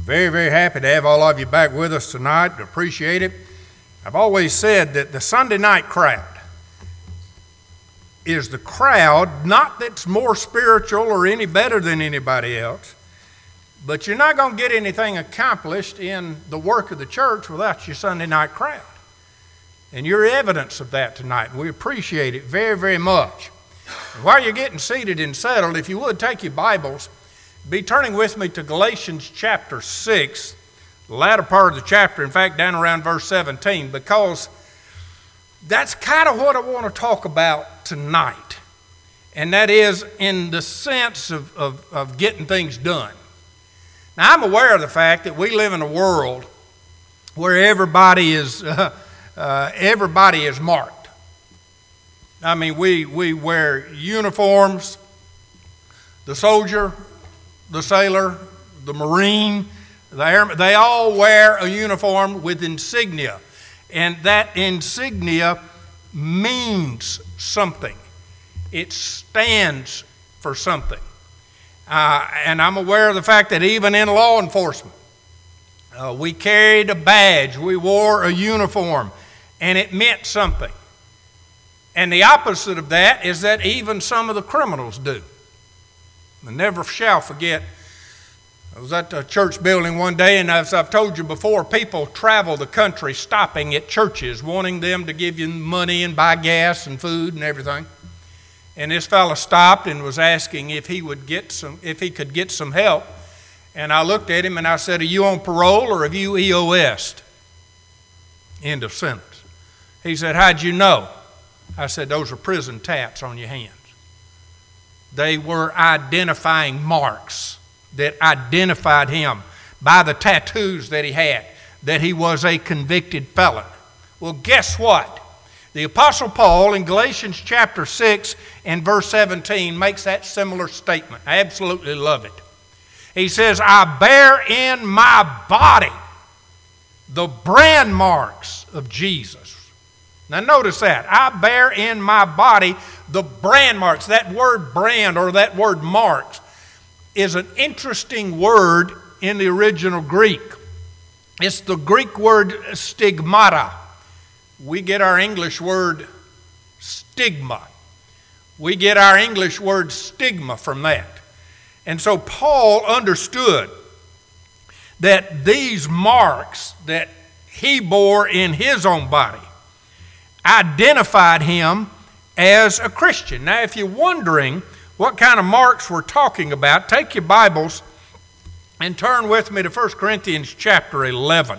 Very, very happy to have all of you back with us tonight. Appreciate it. I've always said that the Sunday night crowd is the crowd, not that's more spiritual or any better than anybody else, but you're not going to get anything accomplished in the work of the church without your Sunday night crowd. And you're evidence of that tonight, and we appreciate it very, very much. And while you're getting seated and settled, if you would, take your Bibles, be turning with me to Galatians chapter 6, the latter part of the chapter, in fact, down around verse 17, because that's kind of what I want to talk about tonight. And that is in the sense of getting things done. Now, I'm aware of the fact that we live in a world where everybody is marked. I mean, we wear uniforms, the soldier, the sailor, the Marine, the airman, they all wear a uniform with insignia. And that insignia means something. It stands for something. And I'm aware of the fact that even in law enforcement, we carried a badge, we wore a uniform, and it meant something. And the opposite of that is that even some of the criminals do. I never shall forget, I was at a church building one day, and as I've told you before, people travel the country stopping at churches, wanting them to give you money and buy gas and food and everything. And this fella stopped and was asking if he could get some help. And I looked at him and I said, "Are you on parole or have you EOS'd?" End of sentence. He said, "How'd you know?" I said, "Those are prison tats on your hands." They were identifying marks that identified him by the tattoos that he had, that he was a convicted felon. Well, guess what? The Apostle Paul in Galatians chapter 6 and verse 17 makes that similar statement. I absolutely love it. He says, "I bear in my body the brand marks of Jesus." Now notice that. I bear in my body the brand marks. That word brand or that word marks is an interesting word in the original Greek. It's the Greek word stigmata. We get our English word stigma. We get our English word stigma from that. And so Paul understood that these marks that he bore in his own body identified him as a Christian. Now, if you're wondering what kind of marks we're talking about, take your Bibles and turn with me to 1 Corinthians chapter 11.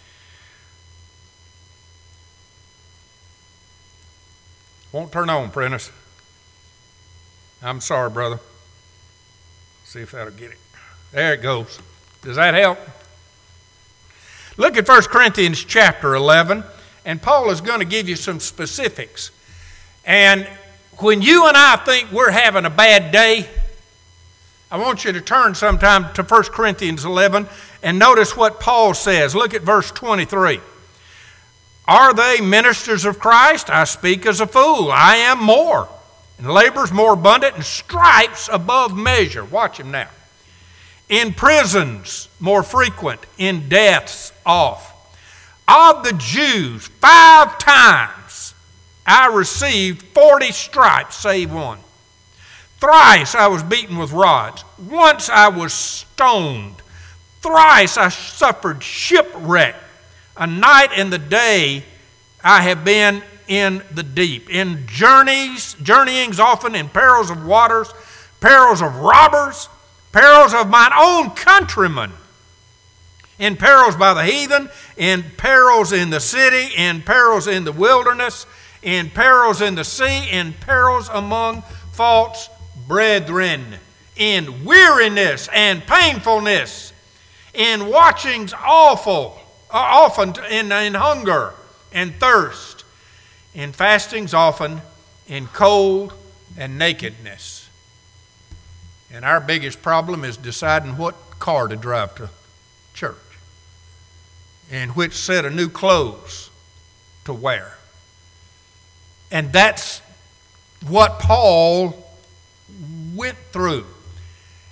Won't turn on, Prentice. I'm sorry, brother. See if that'll get it. There it goes. Does that help? Look at 1 Corinthians chapter 11, and Paul is going to give you some specifics. And when you and I think we're having a bad day, I want you to turn sometime to 1 Corinthians 11 and notice what Paul says. Look at verse 23. "Are they ministers of Christ? I speak as a fool. I am more. In labors more abundant, and stripes above measure." Watch him now. "In prisons more frequent, in deaths oft. Of the Jews 5 times I received 40 stripes, save one. Thrice I was beaten with rods. Once I was stoned. Thrice I suffered shipwreck. A night and the day I have been in the deep. In journeyings often, in perils of waters, perils of robbers, perils of mine own countrymen, in perils by the heathen, in perils in the city, in perils in the wilderness, in perils in the sea, in perils among false brethren, in weariness and painfulness, in watchings often in hunger and thirst, in fastings often, in cold and nakedness." And our biggest problem is deciding what car to drive to church and which set of new clothes to wear. And that's what Paul went through.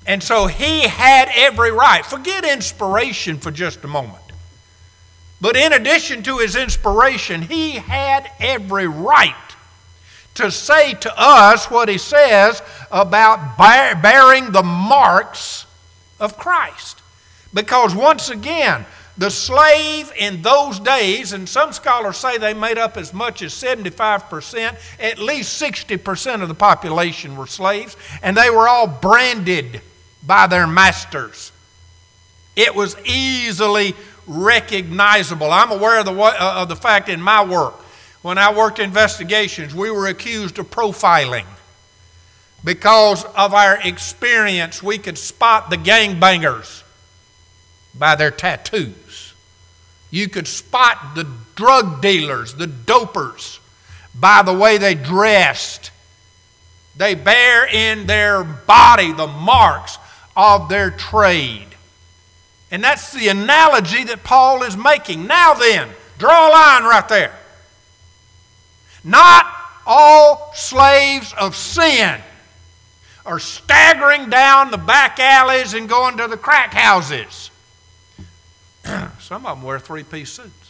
And so he had every right. Forget inspiration for just a moment. But in addition to his inspiration, he had every right to say to us what he says about bearing the marks of Christ. Because once again, the slave in those days, and some scholars say they made up as much as 75%, at least 60% of the population were slaves, and they were all branded by their masters. It was easily recognizable. I'm aware of the fact in my work, when I worked investigations, we were accused of profiling. Because of our experience, we could spot the gangbangers by their tattoos. You could spot the drug dealers, the dopers, by the way they dressed. They bear in their body the marks of their trade. And that's the analogy that Paul is making. Now then, draw a line right there. Not all slaves of sin are staggering down the back alleys and going to the crack houses. Some of them wear three-piece suits.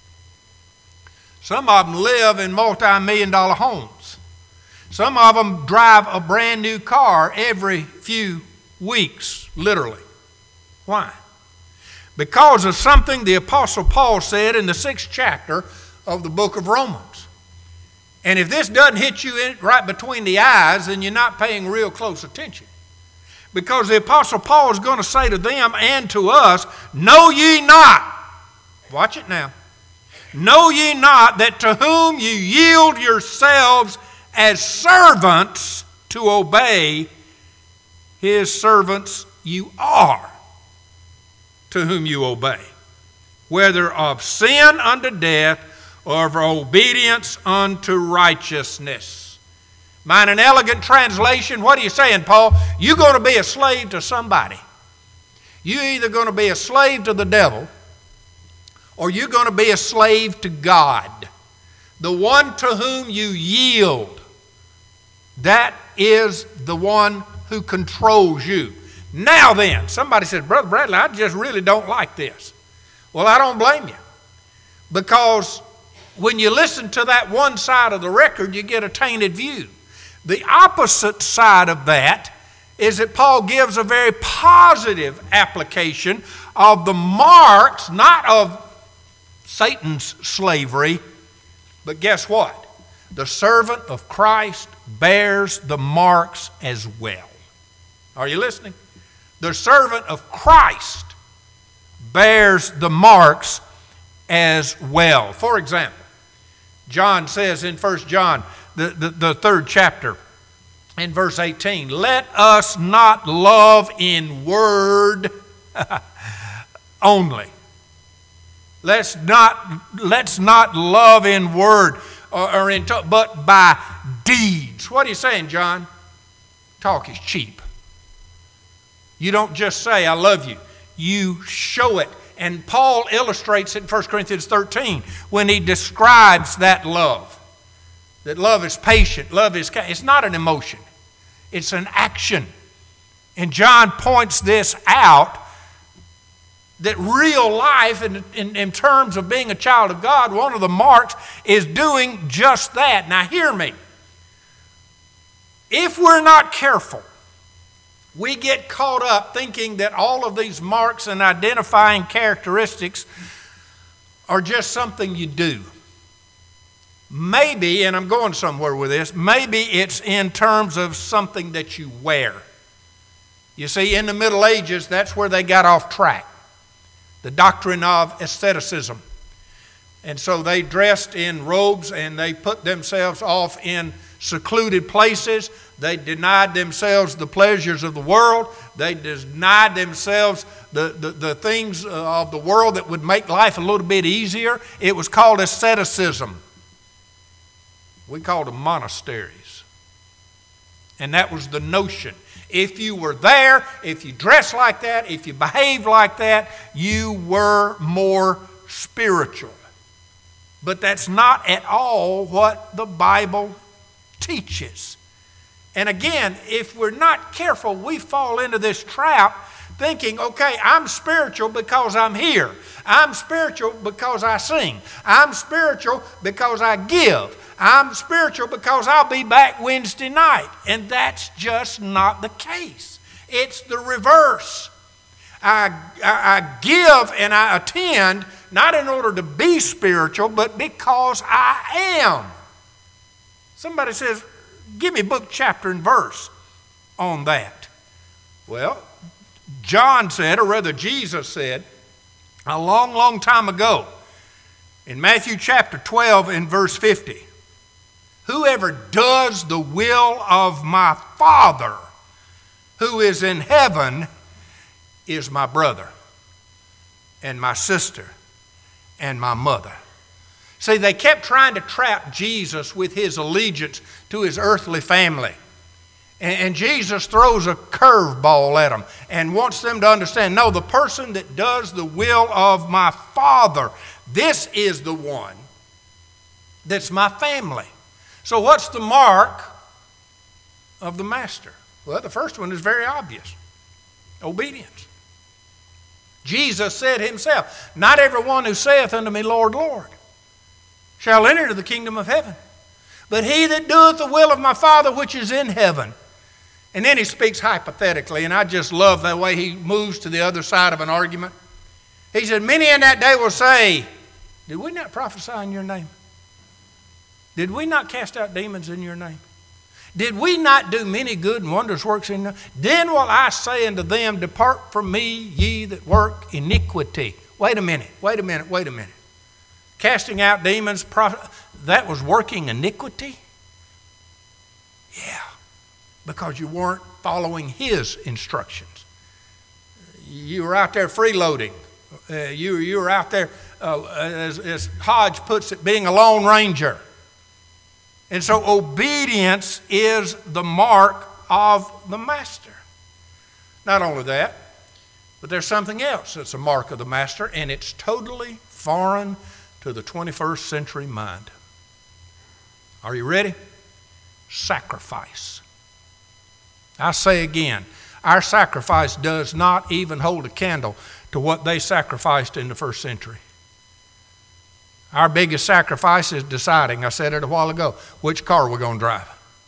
Some of them live in multi-million-dollar homes. Some of them drive a brand new car every few weeks, literally. Why? Because of something the Apostle Paul said in the 6th chapter of the book of Romans. And if this doesn't hit you right between the eyes, then you're not paying real close attention. Because the Apostle Paul is going to say to them and to us, know ye not, watch it now, know ye not that to whom you yield yourselves as servants to obey, his servants you are, to whom you obey, whether of sin unto death or of obedience unto righteousness. Mine an elegant translation. What are you saying, Paul? You're going to be a slave to somebody. You're either going to be a slave to the devil or you're going to be a slave to God. The one to whom you yield, that is the one who controls you. Now then, somebody said, Brother Bradley, I just really don't like this. Well, I don't blame you. Because when you listen to that one side of the record, you get a tainted view. The opposite side of that is that Paul gives a very positive application of the marks, not of Satan's slavery, but guess what? The servant of Christ bears the marks as well. Are you listening? The servant of Christ bears the marks as well. For example, John says in 1 John, the 3rd chapter, in verse 18, let us not love in word only. Let's not love in word or in talk, but by deeds. What are you saying, John? Talk is cheap. You don't just say, I love you. You show it. And Paul illustrates it in 1 Corinthians 13 when he describes that love. That love is patient, love is kind. It's not an emotion. It's an action. And John points this out, that real life in terms of being a child of God, one of the marks is doing just that. Now hear me. If we're not careful, we get caught up thinking that all of these marks and identifying characteristics are just something you do. Maybe, and I'm going somewhere with this, maybe it's in terms of something that you wear. You see, in the Middle Ages, that's where they got off track. The doctrine of asceticism. And so they dressed in robes and they put themselves off in secluded places. They denied themselves the pleasures of the world. They denied themselves the things of the world that would make life a little bit easier. It was called asceticism. We called them monasteries. And that was the notion. If you were there, if you dressed like that, if you behaved like that, you were more spiritual. But that's not at all what the Bible teaches. And again, if we're not careful, we fall into this trap thinking, okay, I'm spiritual because I'm here. I'm spiritual because I sing. I'm spiritual because I give. I'm spiritual because I'll be back Wednesday night. And that's just not the case. It's the reverse. I give and I attend not in order to be spiritual, but because I am. Somebody says, give me book, chapter, and verse on that. Well, John said, or rather Jesus said, a long, long time ago, in Matthew chapter 12 and verse 50, whoever does the will of my Father who is in heaven is my brother and my sister and my mother. See, they kept trying to trap Jesus with his allegiance to his earthly family. And Jesus throws a curveball at them and wants them to understand, no, the person that does the will of my Father, this is the one that's my family. So what's the mark of the master? Well, the first one is very obvious. Obedience. Jesus said himself, not everyone who saith unto me, Lord, Lord, shall enter into the kingdom of heaven, but he that doeth the will of my Father which is in heaven. And then he speaks hypothetically, and I just love the way he moves to the other side of an argument. He said, many in that day will say, did we not prophesy in your name? Did we not cast out demons in your name? Did we not do many good and wondrous works in your name? Then will I say unto them, depart from me, ye that work iniquity. Wait a minute. Casting out demons, that was working iniquity? Yeah, because you weren't following his instructions. You were out there freeloading. You were out there, as Hodge puts it, being a lone ranger. And so obedience is the mark of the master. Not only that, but there's something else that's a mark of the master, and it's totally foreign to the 21st century mind. Are you ready? Sacrifice. I say again, our sacrifice does not even hold a candle to what they sacrificed in the first century. Our biggest sacrifice is deciding, I said it a while ago, which car we're going to drive.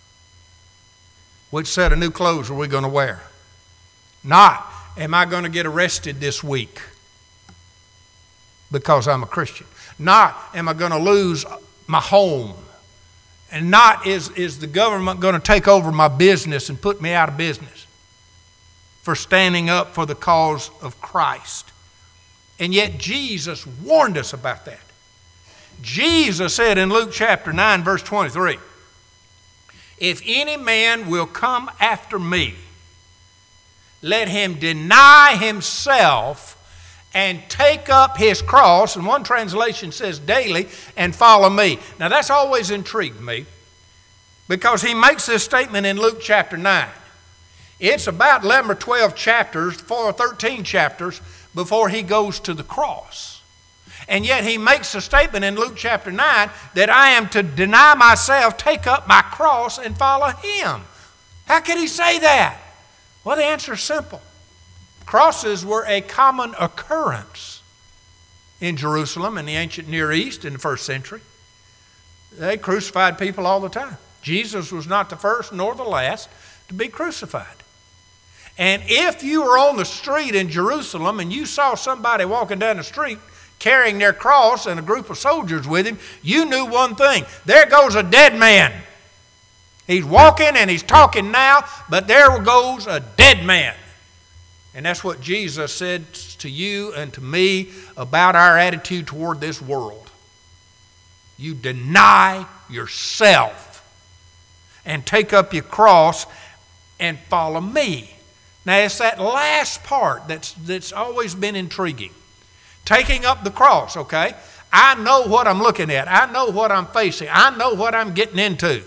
Which set of new clothes are we going to wear? Not, am I going to get arrested this week because I'm a Christian? Not, am I going to lose my home? And not, is the government going to take over my business and put me out of business for standing up for the cause of Christ? And yet Jesus warned us about that. Jesus said in Luke chapter 9, verse 23, if any man will come after me, let him deny himself and take up his cross, and one translation says daily, and follow me. Now that's always intrigued me, because he makes this statement in Luke chapter 9. It's about 11 or 12 chapters, 13 chapters, before he goes to the cross. And yet he makes a statement in Luke chapter 9 that I am to deny myself, take up my cross, and follow him. How could he say that? Well, the answer is simple. Crosses were a common occurrence in Jerusalem in the ancient Near East in the first century. They crucified people all the time. Jesus was not the first nor the last to be crucified. And if you were on the street in Jerusalem and you saw somebody walking down the street carrying their cross and a group of soldiers with him, you knew one thing. There goes a dead man. He's walking and he's talking now, but there goes a dead man. And that's what Jesus said to you and to me about our attitude toward this world. You deny yourself and take up your cross and follow me. Now it's that last part that's always been intriguing. Taking up the cross, okay? I know what I'm looking at. I know what I'm facing. I know what I'm getting into.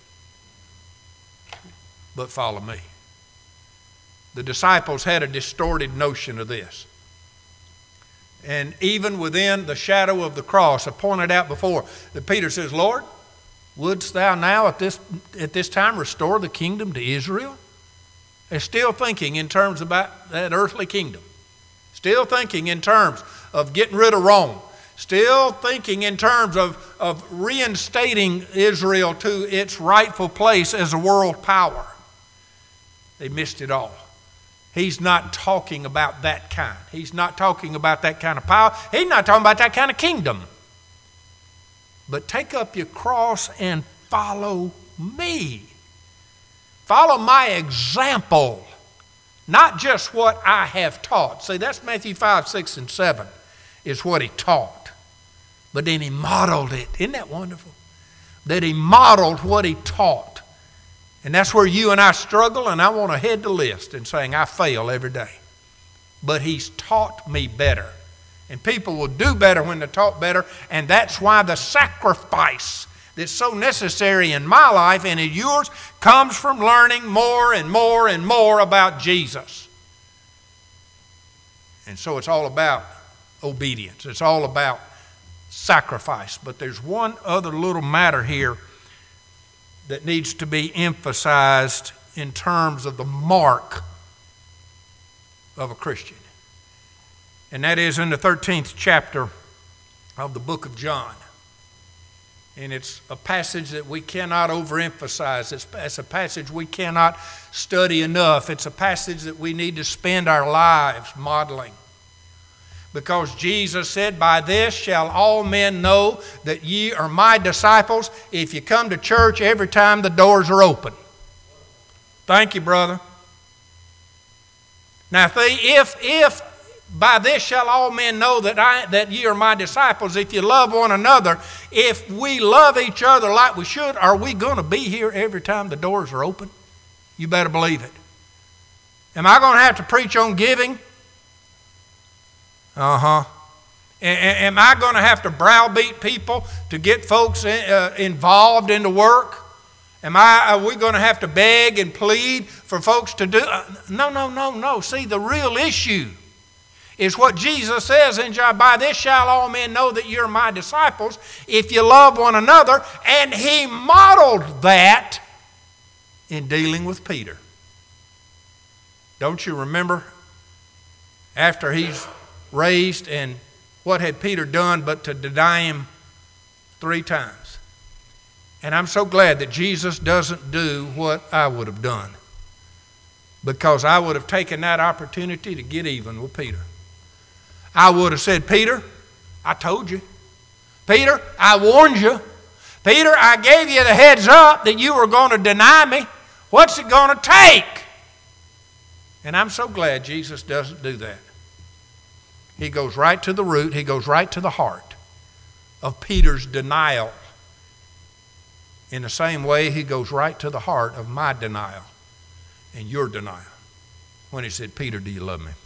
But follow me. The disciples had a distorted notion of this. And even within the shadow of the cross, I pointed out before that Peter says, Lord, Wouldst thou now at this time restore the kingdom to Israel? They're still thinking in terms about that earthly kingdom. Still thinking in terms of getting rid of Rome. Still thinking in terms of reinstating Israel to its rightful place as a world power. They missed it all. He's not talking about that kind. He's not talking about that kind of power. He's not talking about that kind of kingdom. But take up your cross and follow me. Follow my example, not just what I have taught. See, that's Matthew 5, 6, and 7 is what he taught. But then he modeled it. Isn't that wonderful? That he modeled what he taught. And that's where you and I struggle, and I want to head the list and saying I fail every day. But he's taught me better. And people will do better when they're taught better, and that's why the sacrifice that's so necessary in my life and in yours comes from learning more and more and more about Jesus. And so it's all about obedience. It's all about sacrifice. But there's one other little matter here that needs to be emphasized in terms of the mark of a Christian. And that is in the 13th chapter of the book of John. And it's a passage that we cannot overemphasize. It's a passage we cannot study enough. It's a passage that we need to spend our lives modeling. Because Jesus said, "By this shall all men know that ye are my disciples, if you come to church every time the doors are open." Thank you, brother. Now, if by this shall all men know that ye are my disciples, if you love one another, if we love each other like we should, are we going to be here every time the doors are open? You better believe it. Am I going to have to preach on giving? Am I going to have to browbeat people to get folks involved in the work? Are we going to have to beg and plead for folks to do? No. See, the real issue is what Jesus says in John, "By this shall all men know that you're my disciples, if you love one another." And he modeled that in dealing with Peter. Don't you remember after he's raised, and what had Peter done but to deny him 3 times? And I'm so glad that Jesus doesn't do what I would have done, because I would have taken that opportunity to get even with Peter. I would have said, "Peter, I told you. Peter, I warned you. Peter, I gave you the heads up that you were going to deny me. What's it going to take?" And I'm so glad Jesus doesn't do that. He goes right to the root. He goes right to the heart of Peter's denial. In the same way, he goes right to the heart of my denial and your denial when he said, "Peter, do you love me?"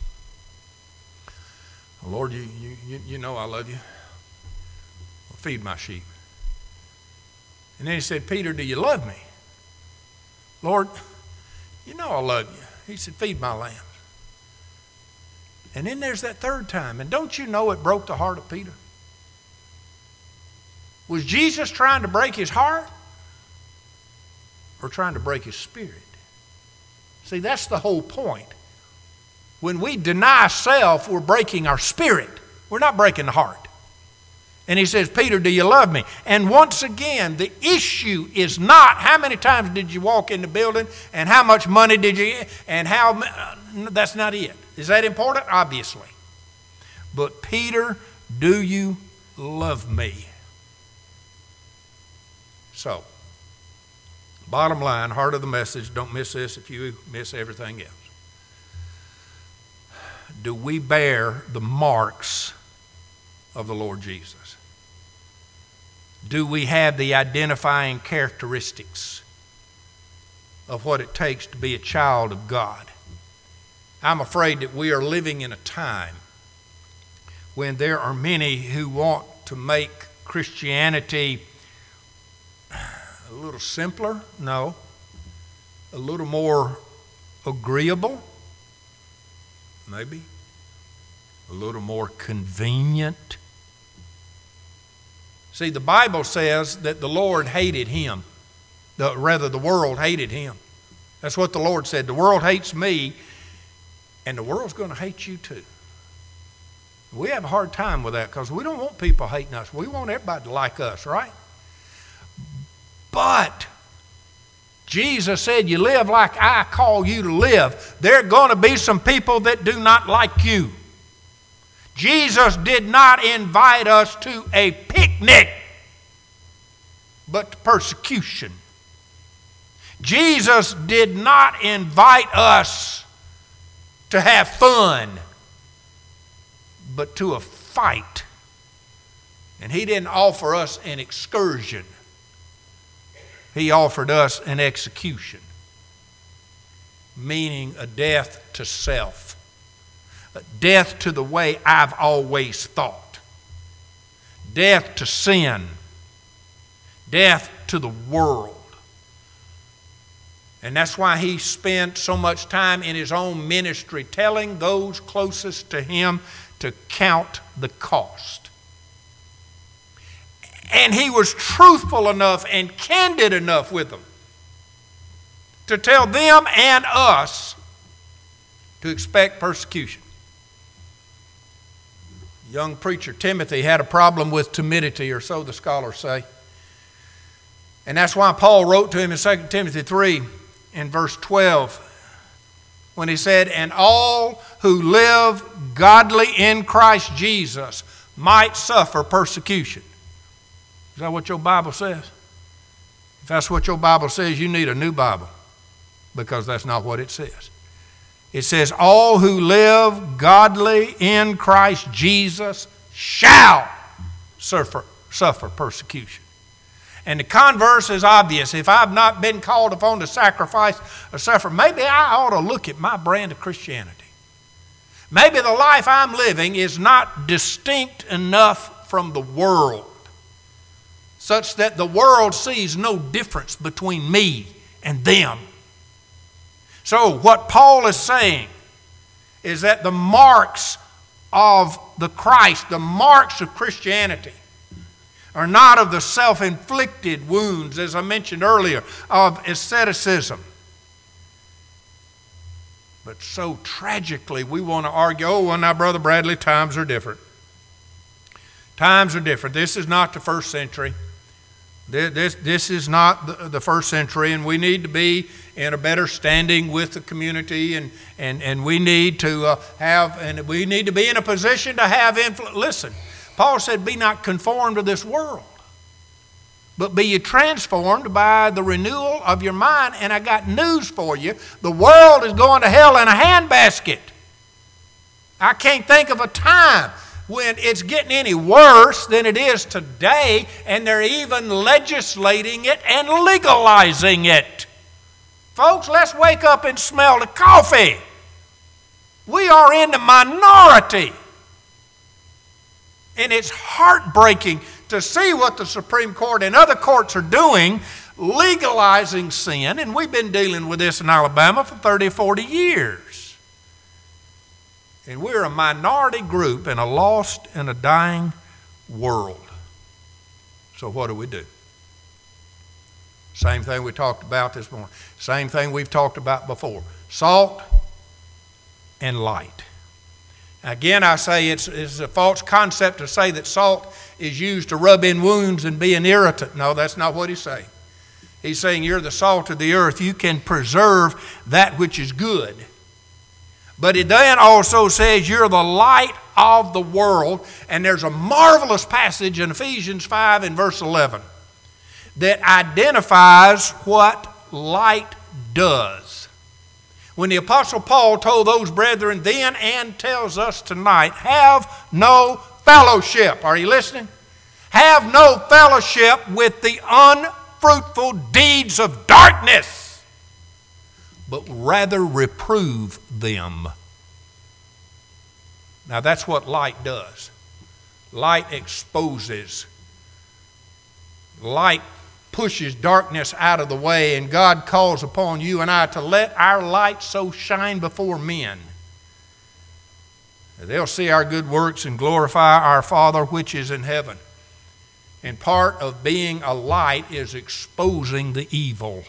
"Lord, you know I love you. Well, feed my sheep." And then he said, "Peter, do you love me?" "Lord, you know I love you." He said, "Feed my lambs." And then there's that third time. And don't you know it broke the heart of Peter? Was Jesus trying to break his heart or trying to break his spirit? See, that's the whole point. When we deny self, we're breaking our spirit. We're not breaking the heart. And he says, "Peter, do you love me?" And once again, the issue is not how many times did you walk in the building and how much money did you get and how, that's not it. Is that important? Obviously. But Peter, do you love me? So, bottom line, heart of the message, don't miss this if you miss everything else. Do we bear the marks of the Lord Jesus? Do we have the identifying characteristics of what it takes to be a child of God? I'm afraid that we are living in a time when there are many who want to make Christianity a little simpler, no, a little more agreeable, maybe, a little more convenient. See, the Bible says that the Lord hated him. The world hated him. That's what the Lord said. The world hates me, and the world's going to hate you too. We have a hard time with that because we don't want people hating us. We want everybody to like us, right? But Jesus said, you live like I call you to live. There are going to be some people that do not like you. Jesus did not invite us to a picnic, but to persecution. Jesus did not invite us to have fun, but to a fight. And he didn't offer us an excursion. He offered us an execution, meaning a death to self, a death to the way I've always thought, death to sin, death to the world. And that's why he spent so much time in his own ministry telling those closest to him to count the cost. And he was truthful enough and candid enough with them to tell them and us to expect persecution. Young preacher Timothy had a problem with timidity, or so the scholars say. And that's why Paul wrote to him in 2 Timothy 3 in verse 12 when he said, and all who live godly in Christ Jesus might suffer persecution. Is that what your Bible says? If that's what your Bible says, you need a new Bible, because that's not what it says. It says, all who live godly in Christ Jesus shall suffer persecution. And the converse is obvious. If I've not been called upon to sacrifice or suffer, maybe I ought to look at my brand of Christianity. Maybe the life I'm living is not distinct enough from the world, such that the world sees no difference between me and them. So what Paul is saying is that the marks of the Christ, the marks of Christianity, are not of the self-inflicted wounds, as I mentioned earlier, of asceticism. But so tragically, we want to argue, oh, well, now, Brother Bradley, times are different. Times are different. This is not the first century. This is not the first century, and we need to be in a better standing with the community, and we need to we need to be in a position to have influence. Listen, Paul said, be not conformed to this world, but be ye transformed by the renewal of your mind. And I got news for you. The world is going to hell in a handbasket. I can't think of a time when it's getting any worse than it is today, and they're even legislating it and legalizing it. Folks, let's wake up and smell the coffee. We are in the minority. And it's heartbreaking to see what the Supreme Court and other courts are doing, legalizing sin. And we've been dealing with this in Alabama for 30 or 40 years. And we're a minority group in a lost and a dying world. So what do? Same thing we talked about this morning. Same thing we've talked about before. Salt and light. Again, I say it's a false concept to say that salt is used to rub in wounds and be an irritant. No, that's not what he's saying. He's saying you're the salt of the earth. You can preserve that which is good. But it then also says you're the light of the world. And there's a marvelous passage in Ephesians 5 and verse 11 that identifies what light does. When the Apostle Paul told those brethren then and tells us tonight, have no fellowship. Are you listening? Have no fellowship with the unfruitful deeds of darkness, but rather reprove them. Now that's what light does. Light exposes. Light pushes darkness out of the way, and God calls upon you and I to let our light so shine before men that they'll see our good works and glorify our Father which is in heaven. And part of being a light is exposing the evil.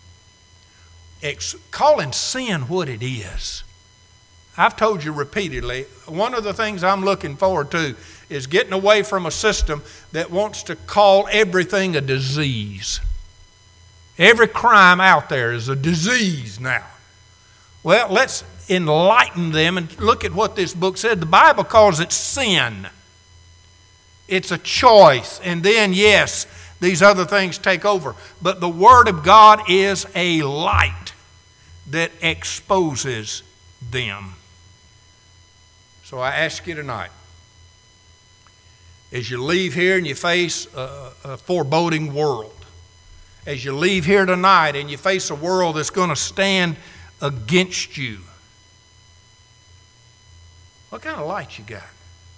Calling sin what it is. I've told you repeatedly, one of the things I'm looking forward to is getting away from a system that wants to call everything a disease. Every crime out there is a disease now. Well, let's enlighten them and look at what this book said. The Bible calls it sin. It's a choice. And then, yes, these other things take over. But the Word of God is a light that exposes them. So I ask you tonight, as you leave here and you face a foreboding world, as you leave here tonight and you face a world that's going to stand against you, what kind of light you got?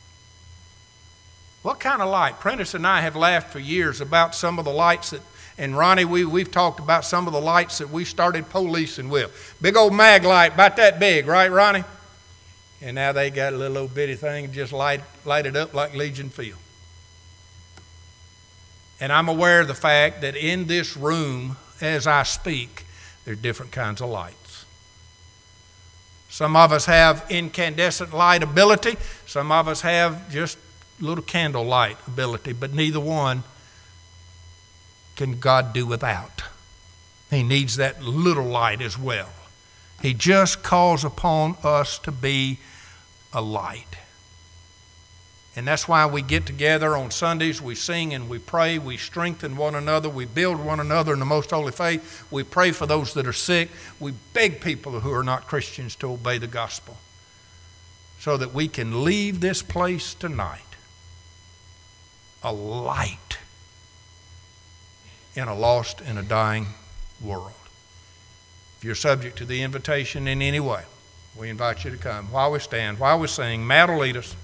What kind of light? Prentice and I have laughed for years about some of the lights that, and Ronnie, we've talked about some of the lights that we started policing with. Big old mag light, about that big, right, Ronnie? And now they got a little old bitty thing and just light it up like Legion Field. And I'm aware of the fact that in this room, as I speak, there are different kinds of lights. Some of us have incandescent light ability. Some of us have just little candle light ability, but neither one can God do without. He needs that little light as well. He just calls upon us to be a light. And that's why we get together on Sundays, we sing and we pray, we strengthen one another, we build one another in the most holy faith, we pray for those that are sick, we beg people who are not Christians to obey the gospel so that we can leave this place tonight a light in a lost and a dying world. If you're subject to the invitation in any way, we invite you to come. While we stand, while we sing, Matt will lead us.